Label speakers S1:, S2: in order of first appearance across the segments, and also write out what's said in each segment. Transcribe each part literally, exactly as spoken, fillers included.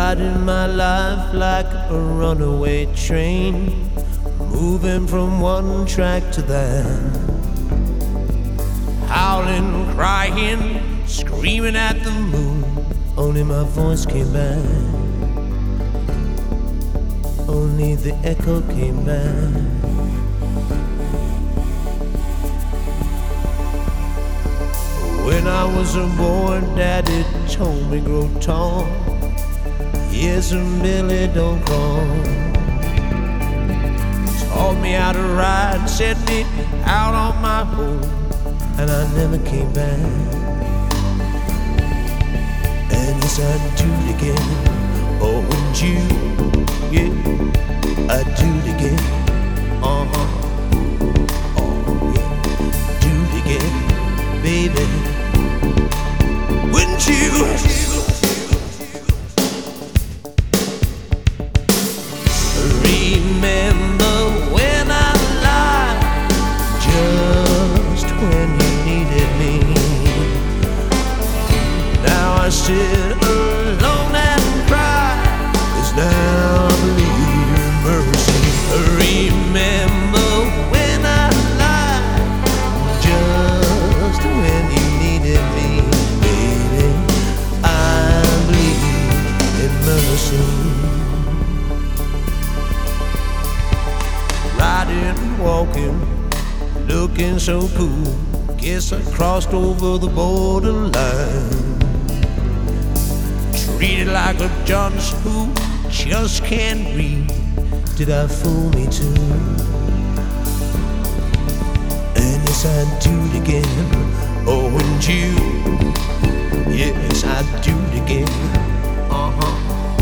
S1: riding my life like a runaway train, moving from one track to that, howling, crying, screaming at the moon. Only my voice came back, only the echo came back. When I was a boy, Daddy told me grow tall, yes, and Billy don't crawl. Taught me how to ride, set me out on my own, and I never came back. And yes, I'd do it again. Oh, wouldn't you? Yeah, I'd do it again. Uh-huh. Oh, yeah, do it again, baby. Wouldn't you? Remember when I lied, just when you needed me. Now I sit alone and cry, 'cause now I believe in mercy. Remember when I lied, just when you needed me, baby. I believe in mercy. Riding, walking, looking so cool, guess I crossed over the borderline. Treated like a dunce who just can't read. Did I fool me too? And yes, I'd do it again. Oh, wouldn't you? Yes, I'd do it again. Uh-huh.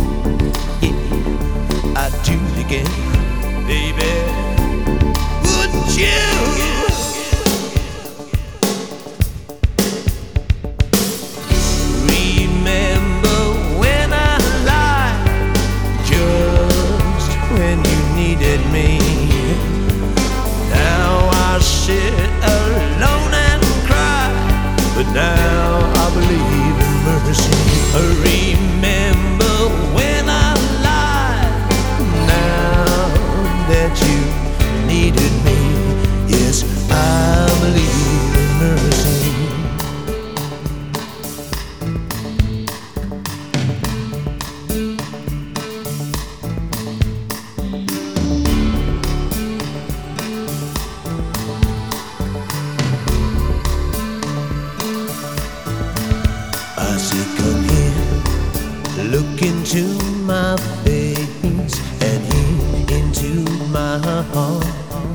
S1: Yeah, I'd do it again, baby. Wouldn't you? Remember when I lied, just when you needed me. Now I sit alone and cry, but now I believe in mercy. Remember when I lied, now that you needed me, yes, I believe in mercy. I say, come here, look into my face and here into my heart.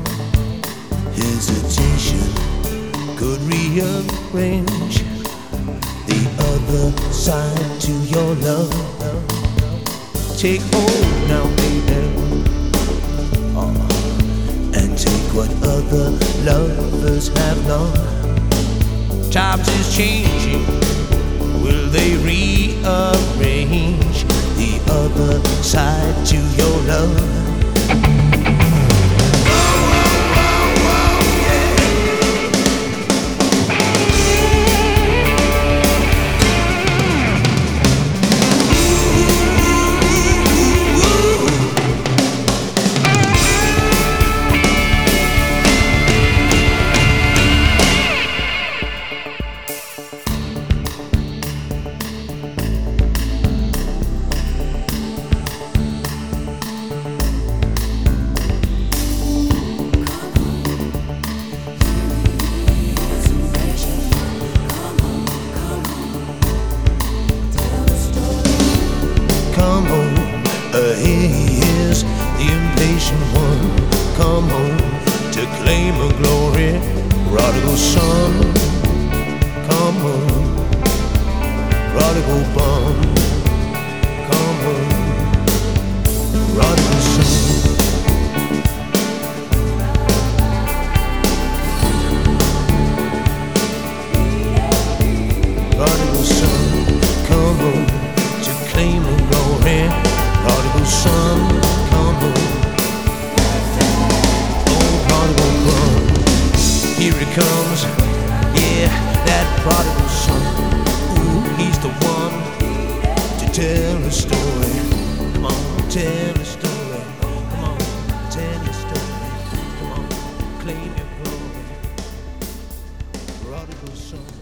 S1: Hesitation could rearrange the other side to your love. Take hold now, baby, oh, and take what other lovers have not. Times is changing, will they rearrange the other side to your love? Come home, uh, here's the impatient one. Come home to claim a glory, prodigal son. Come home, prodigal bum. Come home, prodigal son. Prodigal son, come home to claim a glory. Prodigal son, come home. Oh, prodigal bum, here he comes. Yeah, that prodigal son. Ooh, he's the one to tell a story. Come on, tell a story. Come on, tell your story. Come on, claim your glory. Prodigal son.